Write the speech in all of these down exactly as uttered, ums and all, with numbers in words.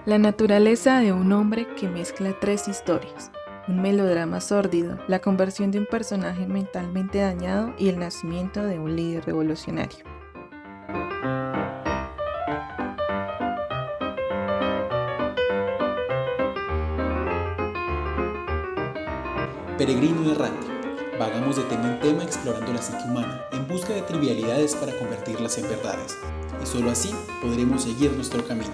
La naturaleza de un hombre que mezcla tres historias, un melodrama sórdido, la conversión de un personaje mentalmente dañado y el nacimiento de un líder revolucionario. Peregrino errante, vagamos de tema en tema explorando la psique humana en busca de trivialidades para convertirlas en verdades, y solo así podremos seguir nuestro camino.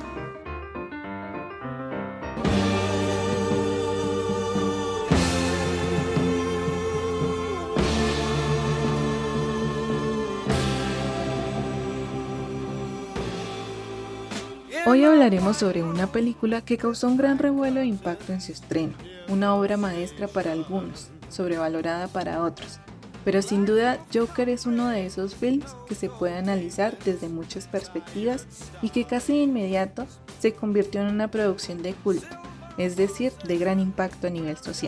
Hoy hablaremos sobre una película que causó un gran revuelo e impacto en su estreno, una obra maestra para algunos, sobrevalorada para otros, pero sin duda Joker es uno de esos films que se puede analizar desde muchas perspectivas y que casi de inmediato se convirtió en una producción de culto, es decir, de gran impacto a nivel social.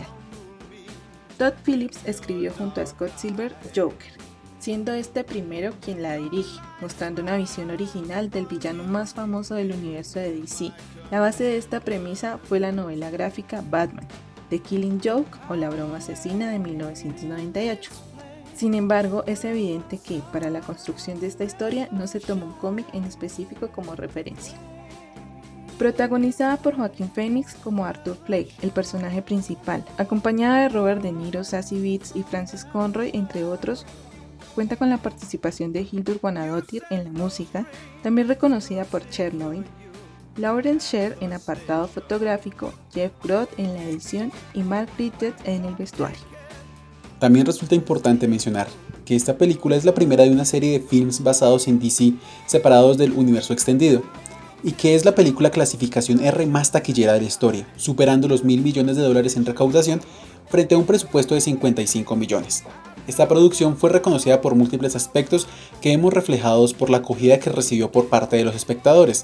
Todd Phillips escribió junto a Scott Silver Joker, siendo este primero quien la dirige, mostrando una visión original del villano más famoso del universo de D C. La base de esta premisa fue la novela gráfica Batman, The Killing Joke o La broma asesina de mil novecientos noventa y ocho. Sin embargo, es evidente que, para la construcción de esta historia, no se tomó un cómic en específico como referencia. Protagonizada por Joaquin Phoenix como Arthur Fleck, el personaje principal, acompañada de Robert De Niro, Zazie Beetz y Frances Conroy, entre otros, cuenta con la participación de Hildur Guðnadóttir en la música, también reconocida por Chernobyl, Lawrence Sher en apartado fotográfico, Jeff Groth en la edición y Mark Bridges en el vestuario. También resulta importante mencionar que esta película es la primera de una serie de films basados en D C separados del universo extendido, y que es la película clasificación R más taquillera de la historia, superando los mil millones de dólares en recaudación frente a un presupuesto de cincuenta y cinco millones. Esta producción fue reconocida por múltiples aspectos que vemos reflejados por la acogida que recibió por parte de los espectadores.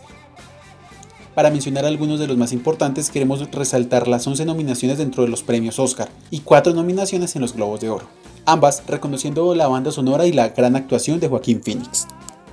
Para mencionar algunos de los más importantes, queremos resaltar las once nominaciones dentro de los premios Oscar y cuatro nominaciones en los Globos de Oro, ambas reconociendo la banda sonora y la gran actuación de Joaquin Phoenix.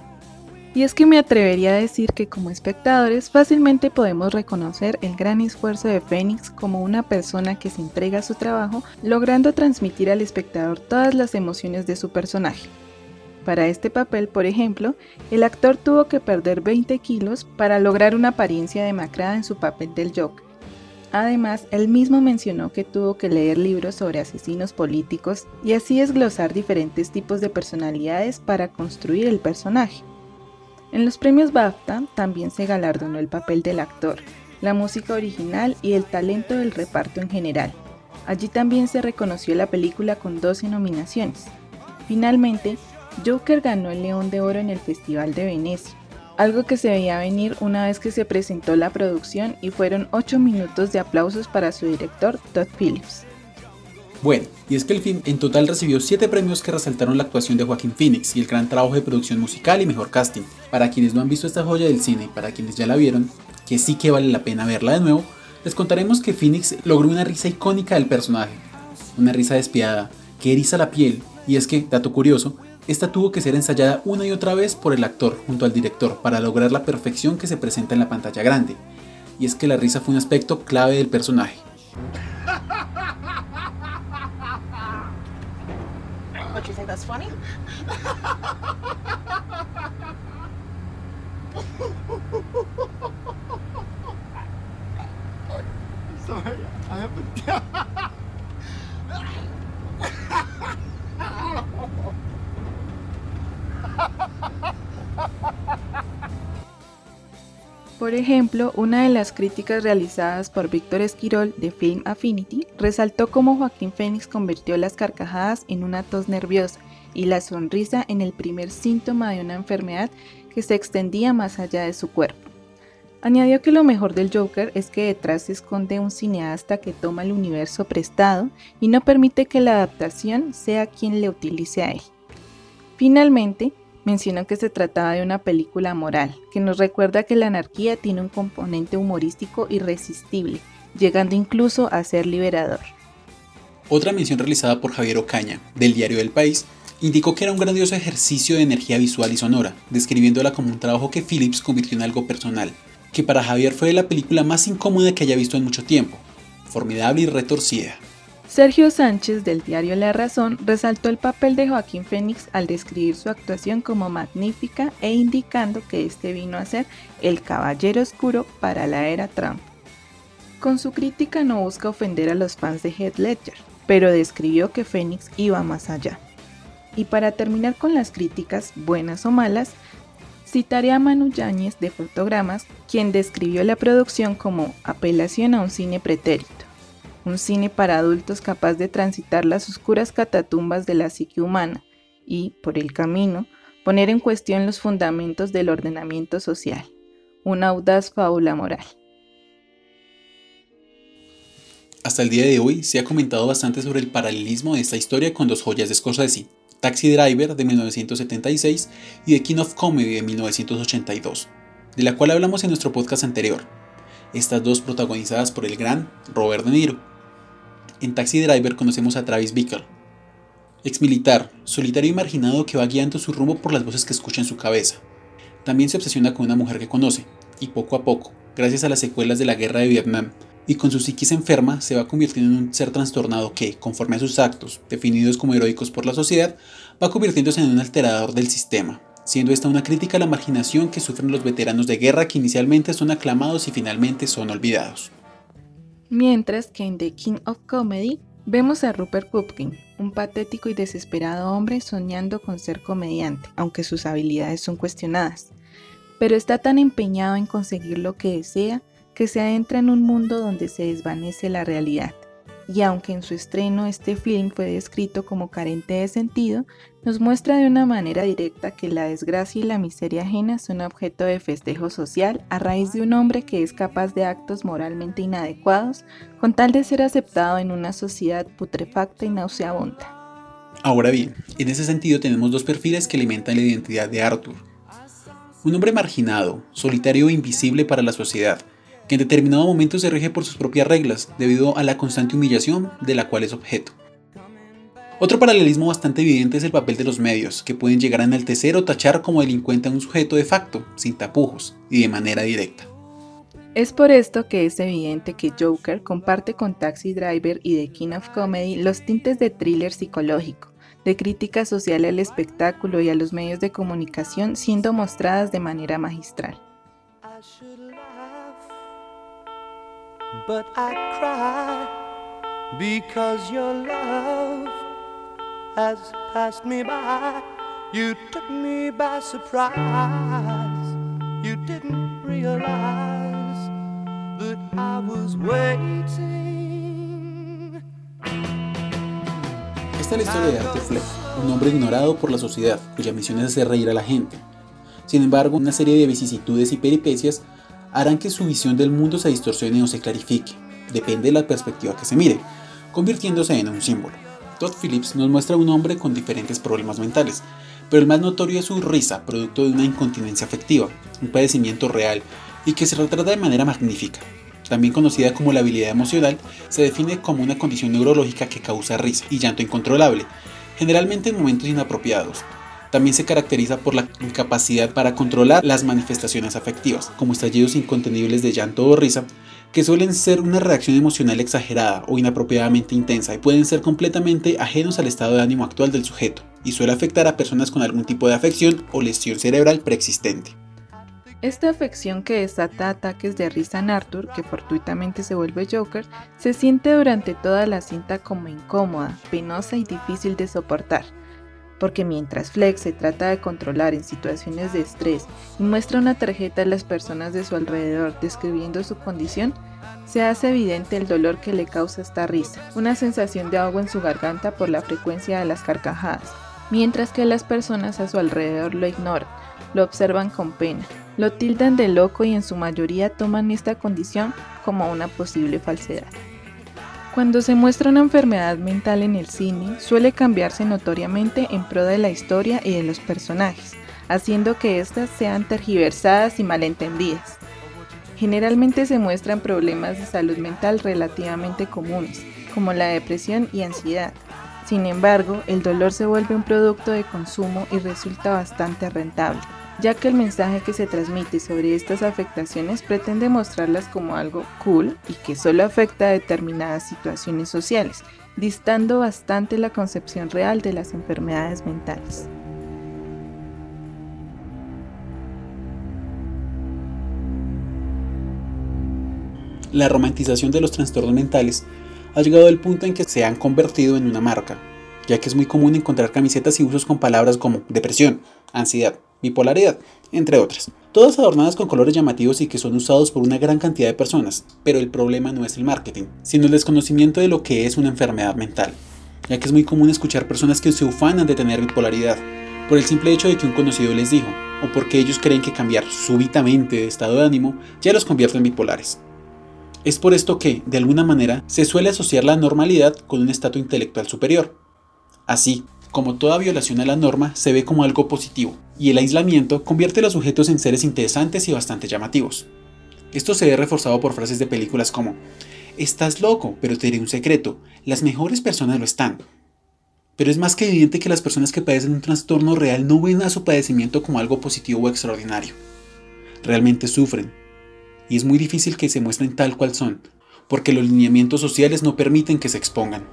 Y es que me atrevería a decir que como espectadores fácilmente podemos reconocer el gran esfuerzo de Phoenix como una persona que se entrega a su trabajo, logrando transmitir al espectador todas las emociones de su personaje. Para este papel, por ejemplo, el actor tuvo que perder veinte kilos para lograr una apariencia demacrada en su papel del Joker. Además, él mismo mencionó que tuvo que leer libros sobre asesinos políticos y así desglosar diferentes tipos de personalidades para construir el personaje. En los premios BAFTA también se galardonó el papel del actor, la música original y el talento del reparto en general. Allí también se reconoció la película con doce nominaciones. Finalmente, Joker ganó el León de Oro en el Festival de Venecia, algo que se veía venir una vez que se presentó la producción y fueron ocho minutos de aplausos para su director Todd Phillips. Bueno, y es que el film en total recibió siete premios que resaltaron la actuación de Joaquin Phoenix y el gran trabajo de producción musical y mejor casting. Para quienes no han visto esta joya del cine y para quienes ya la vieron, que sí que vale la pena verla de nuevo, les contaremos que Phoenix logró una risa icónica del personaje, una risa despiadada, que eriza la piel, y es que, dato curioso, esta tuvo que ser ensayada una y otra vez por el actor junto al director para lograr la perfección que se presenta en la pantalla grande, y es que la risa fue un aspecto clave del personaje. What, you think that's funny? Sorry, I haven't. Por ejemplo, una de las críticas realizadas por Víctor Esquirol de Film Affinity resaltó cómo Joaquin Phoenix convirtió las carcajadas en una tos nerviosa y la sonrisa en el primer síntoma de una enfermedad que se extendía más allá de su cuerpo. Añadió que lo mejor del Joker es que detrás se esconde un cineasta que toma el universo prestado y no permite que la adaptación sea quien le utilice a él. Finalmente, mencionó que se trataba de una película moral, que nos recuerda que la anarquía tiene un componente humorístico irresistible, llegando incluso a ser liberador. Otra mención realizada por Javier Ocaña, del diario El País, indicó que era un grandioso ejercicio de energía visual y sonora, describiéndola como un trabajo que Phillips convirtió en algo personal, que para Javier fue la película más incómoda que haya visto en mucho tiempo, formidable y retorcida. Sergio Sánchez, del diario La Razón, resaltó el papel de Joaquín Phoenix al describir su actuación como magnífica e indicando que este vino a ser el caballero oscuro para la era Trump. Con su crítica no busca ofender a los fans de Heath Ledger, pero describió que Phoenix iba más allá. Y para terminar con las críticas, buenas o malas, citaré a Manu Yáñez de Fotogramas, quien describió la producción como apelación a un cine pretérito. Un cine para adultos capaz de transitar las oscuras catatumbas de la psique humana y, por el camino, poner en cuestión los fundamentos del ordenamiento social. Una audaz fábula moral. Hasta el día de hoy se ha comentado bastante sobre el paralelismo de esta historia con dos joyas de Scorsese, Taxi Driver de mil novecientos setenta y seis y The King of Comedy de mil novecientos ochenta y dos, de la cual hablamos en nuestro podcast anterior, estas dos protagonizadas por el gran Robert De Niro. En Taxi Driver conocemos a Travis Bickle, ex militar, solitario y marginado que va guiando su rumbo por las voces que escucha en su cabeza. También se obsesiona con una mujer que conoce, y poco a poco, gracias a las secuelas de la guerra de Vietnam, y con su psiquis enferma, se va convirtiendo en un ser trastornado que, conforme a sus actos, definidos como heroicos por la sociedad, va convirtiéndose en un alterador del sistema, siendo esta una crítica a la marginación que sufren los veteranos de guerra que inicialmente son aclamados y finalmente son olvidados. Mientras que en The King of Comedy vemos a Rupert Pupkin, un patético y desesperado hombre soñando con ser comediante, aunque sus habilidades son cuestionadas, pero está tan empeñado en conseguir lo que desea que se adentra en un mundo donde se desvanece la realidad. Y aunque en su estreno este film fue descrito como carente de sentido, nos muestra de una manera directa que la desgracia y la miseria ajena son objeto de festejo social a raíz de un hombre que es capaz de actos moralmente inadecuados con tal de ser aceptado en una sociedad putrefacta y nauseabunda. Ahora bien, en ese sentido tenemos dos perfiles que alimentan la identidad de Arthur. Un hombre marginado, solitario e invisible para la sociedad, que en determinado momento se rige por sus propias reglas debido a la constante humillación de la cual es objeto. Otro paralelismo bastante evidente es el papel de los medios, que pueden llegar a enaltecer o tachar como delincuente a un sujeto de facto, sin tapujos y de manera directa. Es por esto que es evidente que Joker comparte con Taxi Driver y The King of Comedy los tintes de thriller psicológico, de crítica social al espectáculo y a los medios de comunicación siendo mostradas de manera magistral. But I cry because your love has passed me by. You took me by surprise. You didn't realize that I was waiting. Esta es la historia de Arthur Fleck, un hombre ignorado por la sociedad, cuya misión es hacer reír a la gente. Sin embargo, una serie de vicisitudes y peripecias harán que su visión del mundo se distorsione o se clarifique, depende de la perspectiva que se mire, convirtiéndose en un símbolo. Todd Phillips nos muestra a un hombre con diferentes problemas mentales, pero el más notorio es su risa, producto de una incontinencia afectiva, un padecimiento real y que se retrata de manera magnífica. También conocida como la habilidad emocional, se define como una condición neurológica que causa risa y llanto incontrolable, generalmente en momentos inapropiados. También se caracteriza por la incapacidad para controlar las manifestaciones afectivas, como estallidos incontenibles de llanto o risa, que suelen ser una reacción emocional exagerada o inapropiadamente intensa y pueden ser completamente ajenos al estado de ánimo actual del sujeto, y suele afectar a personas con algún tipo de afección o lesión cerebral preexistente. Esta afección que desata ataques de risa en Arthur, que fortuitamente se vuelve Joker, se siente durante toda la cinta como incómoda, penosa y difícil de soportar. Porque mientras Fleck se trata de controlar en situaciones de estrés y muestra una tarjeta a las personas de su alrededor describiendo su condición, se hace evidente el dolor que le causa esta risa, una sensación de ahogo en su garganta por la frecuencia de las carcajadas, mientras que las personas a su alrededor lo ignoran, lo observan con pena, lo tildan de loco y en su mayoría toman esta condición como una posible falsedad. Cuando se muestra una enfermedad mental en el cine, suele cambiarse notoriamente en pro de la historia y de los personajes, haciendo que éstas sean tergiversadas y malentendidas. Generalmente se muestran problemas de salud mental relativamente comunes, como la depresión y ansiedad. Sin embargo, el dolor se vuelve un producto de consumo y resulta bastante rentable, ya que el mensaje que se transmite sobre estas afectaciones pretende mostrarlas como algo cool y que solo afecta a determinadas situaciones sociales, distando bastante la concepción real de las enfermedades mentales. La romantización de los trastornos mentales ha llegado al punto en que se han convertido en una marca, ya que es muy común encontrar camisetas y usos con palabras como depresión, ansiedad, bipolaridad, entre otras, todas adornadas con colores llamativos y que son usados por una gran cantidad de personas, pero el problema no es el marketing, sino el desconocimiento de lo que es una enfermedad mental, ya que es muy común escuchar personas que se ufanan de tener bipolaridad, por el simple hecho de que un conocido les dijo, o porque ellos creen que cambiar súbitamente de estado de ánimo ya los convierte en bipolares. Es por esto que, de alguna manera, se suele asociar la normalidad con un estatus intelectual superior. Así, como toda violación a la norma se ve como algo positivo, y el aislamiento convierte a los sujetos en seres interesantes y bastante llamativos. Esto se ve reforzado por frases de películas como «Estás loco, pero te diré un secreto, las mejores personas lo están». Pero es más que evidente que las personas que padecen un trastorno real no ven a su padecimiento como algo positivo o extraordinario. Realmente sufren, y es muy difícil que se muestren tal cual son, porque los lineamientos sociales no permiten que se expongan.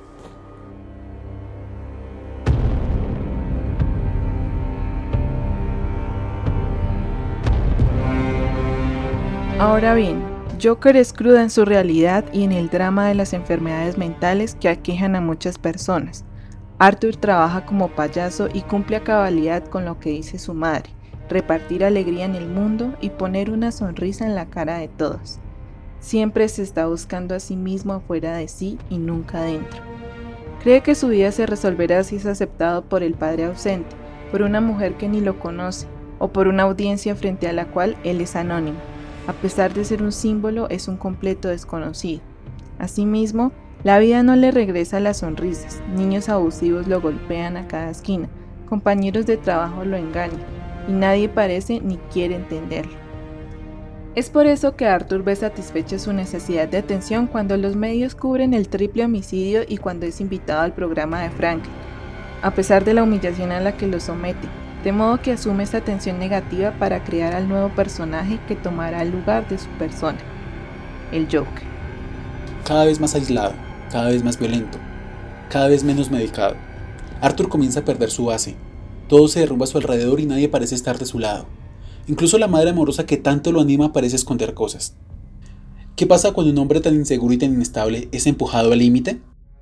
Ahora bien, Joker es cruda en su realidad y en el drama de las enfermedades mentales que aquejan a muchas personas. Arthur trabaja como payaso y cumple a cabalidad con lo que dice su madre, repartir alegría en el mundo y poner una sonrisa en la cara de todos. Siempre se está buscando a sí mismo afuera de sí y nunca adentro. Cree que su vida se resolverá si es aceptado por el padre ausente, por una mujer que ni lo conoce, o por una audiencia frente a la cual él es anónimo. A pesar de ser un símbolo, es un completo desconocido. Asimismo, la vida no le regresa las sonrisas, niños abusivos lo golpean a cada esquina, compañeros de trabajo lo engañan, y nadie parece ni quiere entenderlo. Es por eso que Arthur ve satisfecha su necesidad de atención cuando los medios cubren el triple homicidio y cuando es invitado al programa de Franklin, a pesar de la humillación a la que lo somete, de modo que asume esta atención negativa para crear al nuevo personaje que tomará el lugar de su persona, el Joker. Cada vez más aislado, cada vez más violento, cada vez menos medicado, Arthur comienza a perder su base. Todo se derrumba a su alrededor y nadie parece estar de su lado. Incluso la madre amorosa que tanto lo anima parece esconder cosas. ¿Qué pasa cuando un hombre tan inseguro y tan inestable es empujado al límite?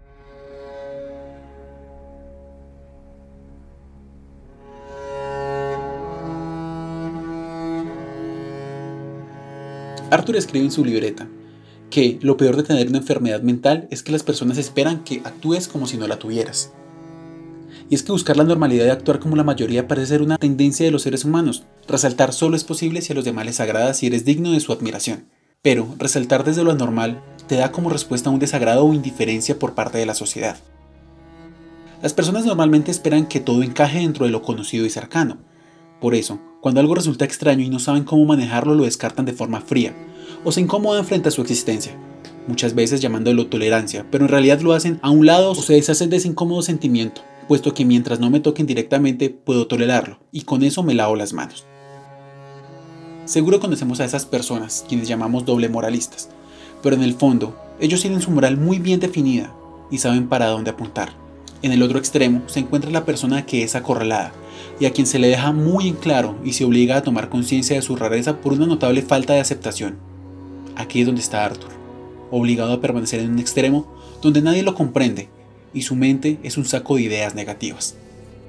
Arthur escribe en su libreta que lo peor de tener una enfermedad mental es que las personas esperan que actúes como si no la tuvieras. Y es que buscar la normalidad de actuar como la mayoría parece ser una tendencia de los seres humanos. Resaltar solo es posible si a los demás les agrada, si eres digno de su admiración. Pero resaltar desde lo anormal te da como respuesta un desagrado o indiferencia por parte de la sociedad. Las personas normalmente esperan que todo encaje dentro de lo conocido y cercano. Por eso, cuando algo resulta extraño y no saben cómo manejarlo, lo descartan de forma fría, o se incomodan frente a su existencia, muchas veces llamándolo tolerancia, pero en realidad lo hacen a un lado o se deshacen de ese incómodo sentimiento, puesto que mientras no me toquen directamente puedo tolerarlo, y con eso me lavo las manos. Seguro conocemos a esas personas, quienes llamamos doble moralistas, pero en el fondo, ellos tienen su moral muy bien definida y saben para dónde apuntar. En el otro extremo se encuentra la persona que es acorralada, y a quien se le deja muy en claro y se obliga a tomar conciencia de su rareza por una notable falta de aceptación. Aquí es donde está Arthur, obligado a permanecer en un extremo donde nadie lo comprende, y su mente es un saco de ideas negativas.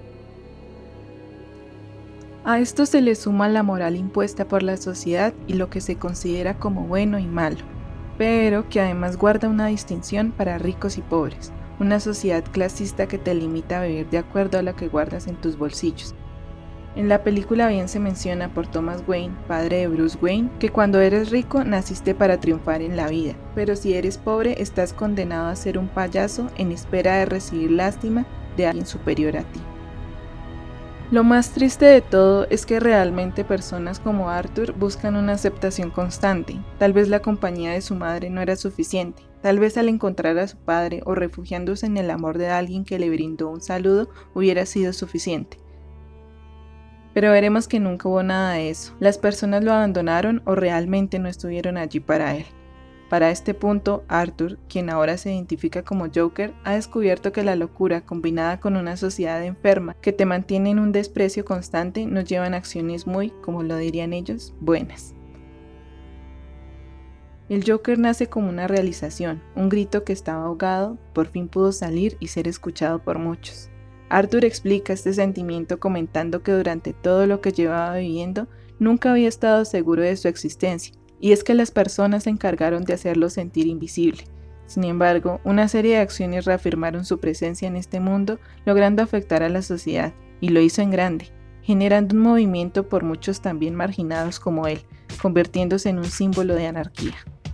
A esto se le suma la moral impuesta por la sociedad y lo que se considera como bueno y malo, pero que además guarda una distinción para ricos y pobres, una sociedad clasista que te limita a vivir de acuerdo a lo que guardas en tus bolsillos. En la película bien se menciona por Thomas Wayne, padre de Bruce Wayne, que cuando eres rico naciste para triunfar en la vida, pero si eres pobre estás condenado a ser un payaso en espera de recibir lástima de alguien superior a ti. Lo más triste de todo es que realmente personas como Arthur buscan una aceptación constante. Tal vez la compañía de su madre no era suficiente, tal vez al encontrar a su padre o refugiándose en el amor de alguien que le brindó un saludo hubiera sido suficiente. Pero veremos que nunca hubo nada de eso. Las personas lo abandonaron o realmente no estuvieron allí para él. Para este punto, Arthur, quien ahora se identifica como Joker, ha descubierto que la locura combinada con una sociedad enferma que te mantiene en un desprecio constante nos llevan a acciones muy, como lo dirían ellos, buenas. El Joker nace como una realización, un grito que estaba ahogado, por fin pudo salir y ser escuchado por muchos. Arthur explica este sentimiento comentando que durante todo lo que llevaba viviendo nunca había estado seguro de su existencia, y es que las personas se encargaron de hacerlo sentir invisible. Sin embargo, una serie de acciones reafirmaron su presencia en este mundo, logrando afectar a la sociedad, y lo hizo en grande, generando un movimiento por muchos también marginados como él, convirtiéndose en un símbolo de anarquía.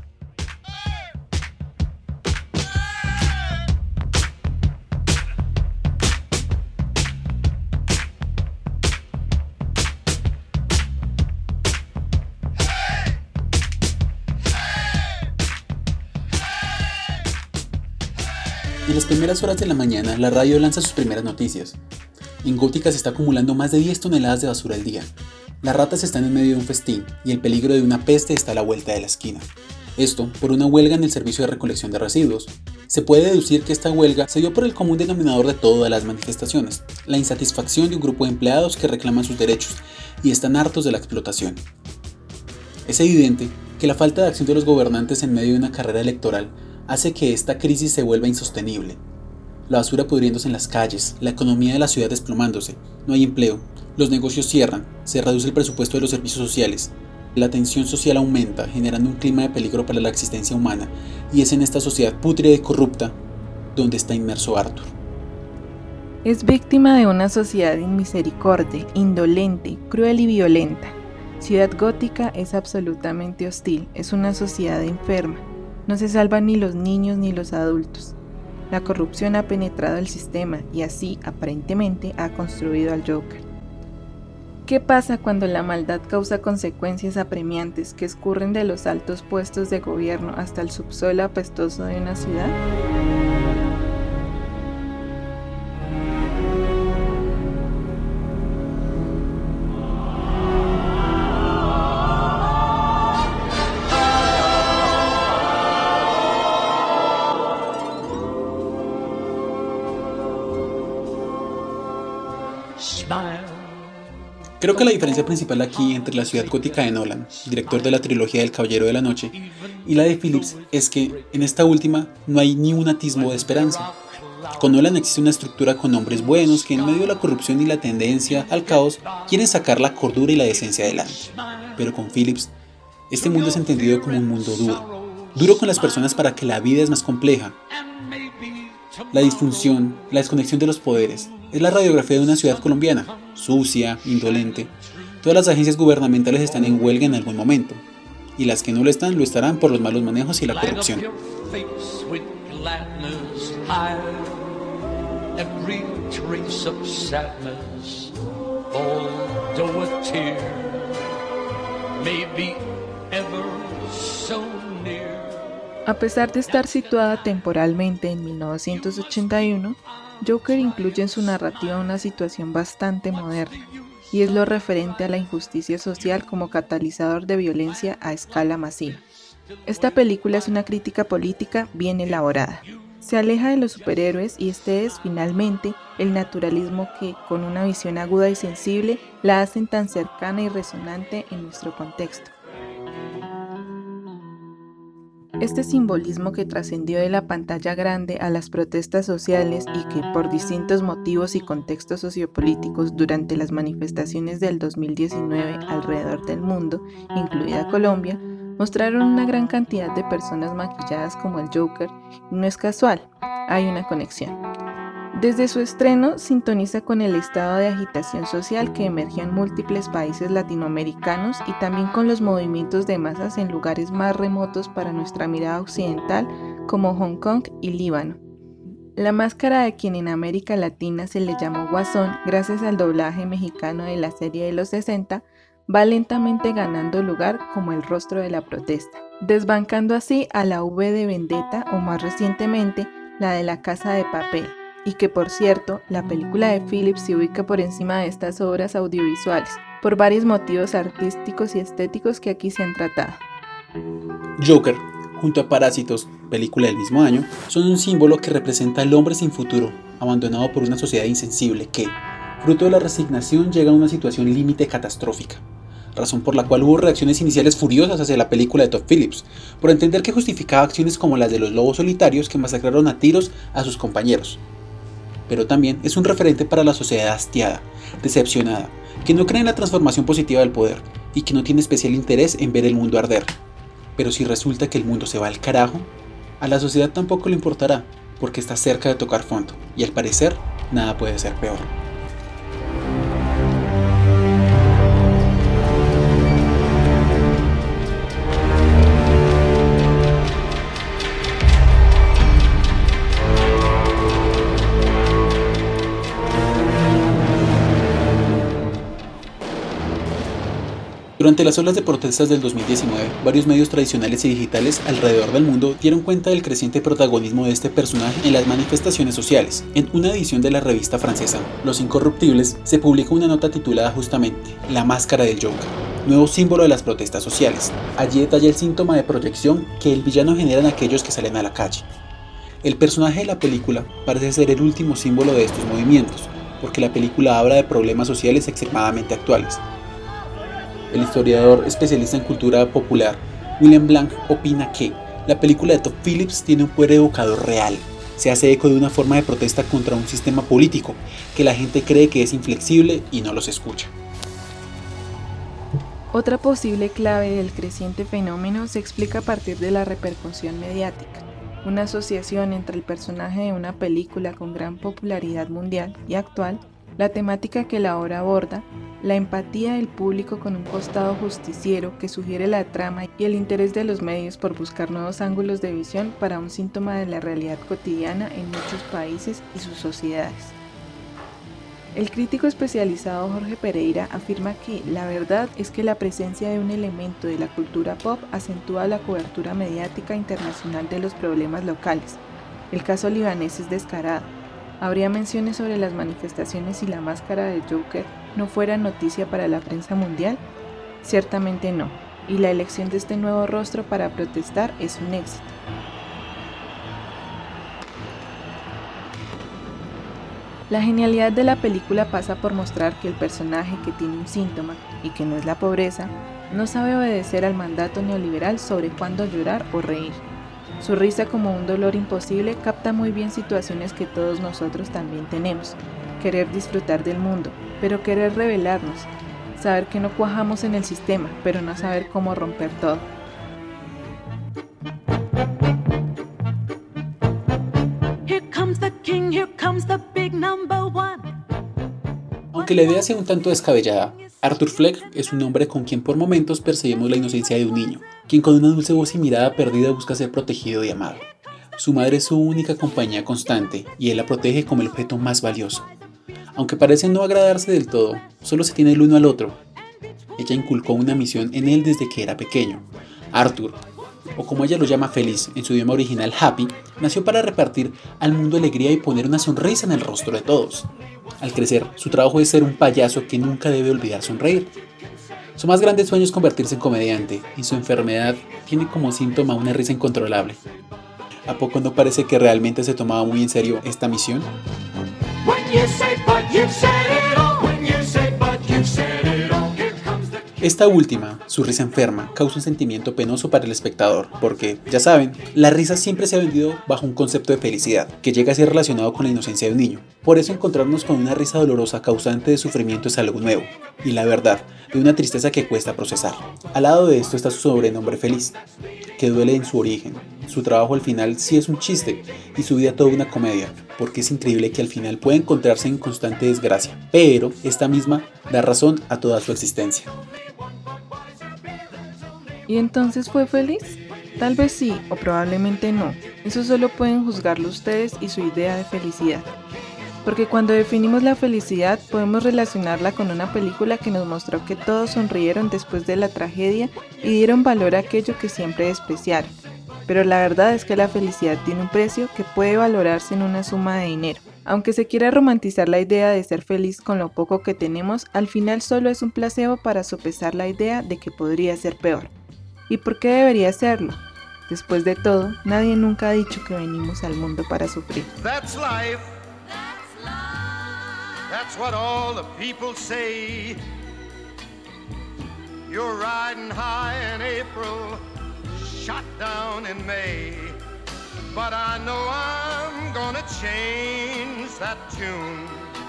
En las primeras horas de la mañana, la radio lanza sus primeras noticias. En Gótica se está acumulando más de diez toneladas de basura al día. Las ratas están en medio de un festín y el peligro de una peste está a la vuelta de la esquina. Esto por una huelga en el servicio de recolección de residuos. Se puede deducir que esta huelga se dio por el común denominador de todas las manifestaciones, la insatisfacción de un grupo de empleados que reclaman sus derechos y están hartos de la explotación. Es evidente que la falta de acción de los gobernantes en medio de una carrera electoral hace que esta crisis se vuelva insostenible. La basura pudriéndose en las calles, la economía de la ciudad desplomándose, no hay empleo, los negocios cierran, se reduce el presupuesto de los servicios sociales, la tensión social aumenta, generando un clima de peligro para la existencia humana, y es en esta sociedad pútrida y corrupta donde está inmerso Arthur. Es víctima de una sociedad inmisericordia, indolente, cruel y violenta. Ciudad Gótica es absolutamente hostil, es una sociedad enferma. No se salvan ni los niños ni los adultos. La corrupción ha penetrado el sistema y así, aparentemente, ha construido al Joker. ¿Qué pasa cuando la maldad causa consecuencias apremiantes que escurren de los altos puestos de gobierno hasta el subsuelo apestoso de una ciudad? Creo que la diferencia principal aquí entre la Ciudad Gótica de Nolan, director de la trilogía del Caballero de la Noche, y la de Phillips es que en esta última no hay ni un atisbo de esperanza. Con Nolan existe una estructura con hombres buenos que en medio de la corrupción y la tendencia al caos quieren sacar la cordura y la decencia adelante. Pero con Phillips, este mundo es entendido como un mundo duro. Duro con las personas para que la vida es más compleja. La disfunción, la desconexión de los poderes, es la radiografía de una ciudad colombiana, sucia, indolente. Todas las agencias gubernamentales están en huelga en algún momento, y las que no lo están, lo estarán por los malos manejos y la corrupción. A pesar de estar situada temporalmente en mil novecientos ochenta y uno, Joker incluye en su narrativa una situación bastante moderna, y es lo referente a la injusticia social como catalizador de violencia a escala masiva. Esta película es una crítica política bien elaborada. Se aleja de los superhéroes y este es, finalmente, el naturalismo que, con una visión aguda y sensible, la hacen tan cercana y resonante en nuestro contexto. Este simbolismo que trascendió de la pantalla grande a las protestas sociales y que, por distintos motivos y contextos sociopolíticos durante las manifestaciones del dos mil diecinueve alrededor del mundo, incluida Colombia, mostraron una gran cantidad de personas maquilladas como el Joker, y no es casual, hay una conexión. Desde su estreno, sintoniza con el estado de agitación social que emergió en múltiples países latinoamericanos y también con los movimientos de masas en lugares más remotos para nuestra mirada occidental como Hong Kong y Líbano. La máscara de quien en América Latina se le llamó Guasón gracias al doblaje mexicano de la serie de los sesenta, va lentamente ganando lugar como el rostro de la protesta, desbancando así a la V de Vendetta o más recientemente la de La Casa de Papel, y que por cierto, la película de Phillips se ubica por encima de estas obras audiovisuales, por varios motivos artísticos y estéticos que aquí se han tratado. Joker, junto a Parásitos, película del mismo año, son un símbolo que representa al hombre sin futuro, abandonado por una sociedad insensible que, fruto de la resignación, llega a una situación límite catastrófica, razón por la cual hubo reacciones iniciales furiosas hacia la película de Todd Phillips, por entender que justificaba acciones como las de los lobos solitarios que masacraron a tiros a sus compañeros. Pero también es un referente para la sociedad hastiada, decepcionada, que no cree en la transformación positiva del poder y que no tiene especial interés en ver el mundo arder. Pero si resulta que el mundo se va al carajo, a la sociedad tampoco le importará, porque está cerca de tocar fondo, y al parecer, nada puede ser peor. Durante las olas de protestas del dos mil diecinueve, varios medios tradicionales y digitales alrededor del mundo dieron cuenta del creciente protagonismo de este personaje en las manifestaciones sociales. En una edición de la revista francesa Los Incorruptibles se publicó una nota titulada justamente La máscara del Joker, nuevo símbolo de las protestas sociales. Allí detalla el síntoma de proyección que el villano genera en aquellos que salen a la calle. El personaje de la película parece ser el último símbolo de estos movimientos, porque la película habla de problemas sociales extremadamente actuales. El historiador especialista en cultura popular, William Blanc, opina que la película de Todd Phillips tiene un poder evocador real. Se hace eco de una forma de protesta contra un sistema político que la gente cree que es inflexible y no los escucha. Otra posible clave del creciente fenómeno se explica a partir de la repercusión mediática, una asociación entre el personaje de una película con gran popularidad mundial y actual, la temática que la obra aborda, la empatía del público con un costado justiciero que sugiere la trama y el interés de los medios por buscar nuevos ángulos de visión para un síntoma de la realidad cotidiana en muchos países y sus sociedades. El crítico especializado Jorge Pereira afirma que la verdad es que la presencia de un elemento de la cultura pop acentúa la cobertura mediática internacional de los problemas locales. El caso libanés es descarado. ¿Habría menciones sobre las manifestaciones si la máscara de Joker no fuera noticia para la prensa mundial? Ciertamente no, y la elección de este nuevo rostro para protestar es un éxito. La genialidad de la película pasa por mostrar que el personaje que tiene un síntoma, y que no es la pobreza, no sabe obedecer al mandato neoliberal sobre cuándo llorar o reír. Su risa, como un dolor imposible, capta muy bien situaciones que todos nosotros también tenemos. Querer disfrutar del mundo, pero querer rebelarnos. Saber que no cuajamos en el sistema, pero no saber cómo romper todo. Here comes the king, here comes the big number one. Aunque la idea sea un tanto descabellada, Arthur Fleck es un hombre con quien por momentos percibimos la inocencia de un niño, quien con una dulce voz y mirada perdida busca ser protegido y amado. Su madre es su única compañía constante y él la protege como el objeto más valioso. Aunque parecen no agradarse del todo, solo se tiene el uno al otro. Ella inculcó una misión en él desde que era pequeño. Arthur, o como ella lo llama Feliz en su idioma original Happy, nació para repartir al mundo alegría y poner una sonrisa en el rostro de todos. Al crecer, su trabajo es ser un payaso que nunca debe olvidar sonreír. Su más grande sueño es convertirse en comediante, y su enfermedad tiene como síntoma una risa incontrolable. ¿A poco no parece que realmente se tomaba muy en serio esta misión? Esta última, su risa enferma, causa un sentimiento penoso para el espectador, porque, ya saben, la risa siempre se ha vendido bajo un concepto de felicidad, que llega a ser relacionado con la inocencia de un niño. Por eso encontrarnos con una risa dolorosa causante de sufrimiento es algo nuevo, y la verdad, de una tristeza que cuesta procesar. Al lado de esto está su sobrenombre Feliz, que duele en su origen. Su trabajo al final sí es un chiste, y su vida toda una comedia, porque es increíble que al final pueda encontrarse en constante desgracia, pero esta misma da razón a toda su existencia. ¿Y entonces fue feliz? Tal vez sí, o probablemente no. Eso solo pueden juzgarlo ustedes y su idea de felicidad. Porque cuando definimos la felicidad, podemos relacionarla con una película que nos mostró que todos sonrieron después de la tragedia y dieron valor a aquello que siempre despreciaron. Pero la verdad es que la felicidad tiene un precio que puede valorarse en una suma de dinero. Aunque se quiera romantizar la idea de ser feliz con lo poco que tenemos, al final solo es un placebo para sopesar la idea de que podría ser peor. ¿Y por qué debería serlo? Después de todo, nadie nunca ha dicho que venimos al mundo para sufrir. That's life. That's what all the people say. You're riding high in April, shot down in May. But I know I'm gonna change that tune.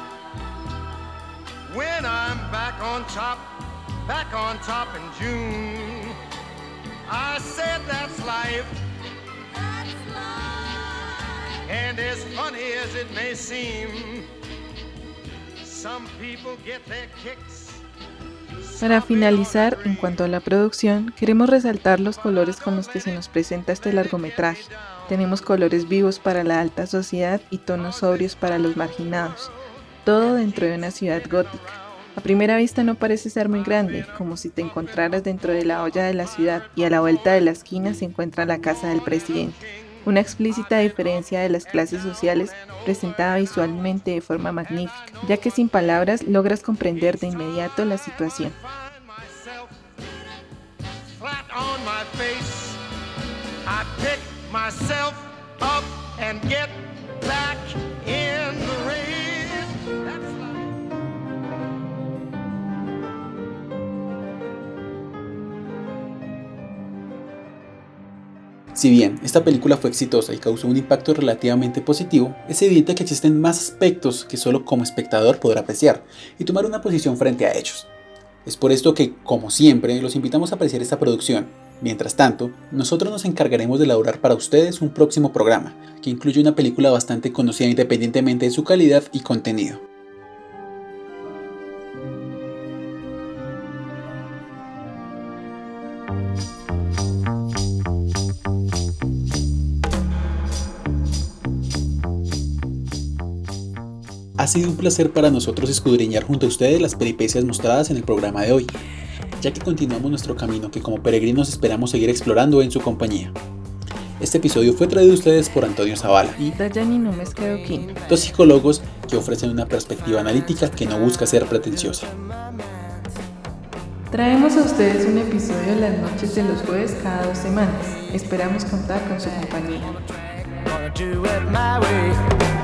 When I'm back on top, back on top in June. I said that's life. That's life. And as funny as it may seem, some people get their kicks. Para finalizar, en cuanto a la producción, queremos resaltar los colores con los que se nos presenta este largometraje. Tenemos colores vivos para la alta sociedad y tonos sobrios para los marginados, todo dentro de una ciudad gótica. A primera vista no parece ser muy grande, como si te encontraras dentro de la olla de la ciudad y a la vuelta de la esquina se encuentra la casa del presidente. Una explícita diferencia de las clases sociales presentada visualmente de forma magnífica, ya que sin palabras logras comprender de inmediato la situación. Si bien esta película fue exitosa y causó un impacto relativamente positivo, es evidente que existen más aspectos que solo como espectador podrá apreciar y tomar una posición frente a ellos. Es por esto que, como siempre, los invitamos a apreciar esta producción. Mientras tanto, nosotros nos encargaremos de elaborar para ustedes un próximo programa, que incluye una película bastante conocida independientemente de su calidad y contenido. Ha sido un placer para nosotros escudriñar junto a ustedes las peripecias mostradas en el programa de hoy, ya que continuamos nuestro camino que como peregrinos esperamos seguir explorando en su compañía. Este episodio fue traído a ustedes por Antonio Zavala y Dayani Núñez Quedoquín, dos psicólogos que ofrecen una perspectiva analítica que no busca ser pretenciosa. Traemos a ustedes un episodio en las noches de los jueves cada dos semanas. Esperamos contar con su compañía.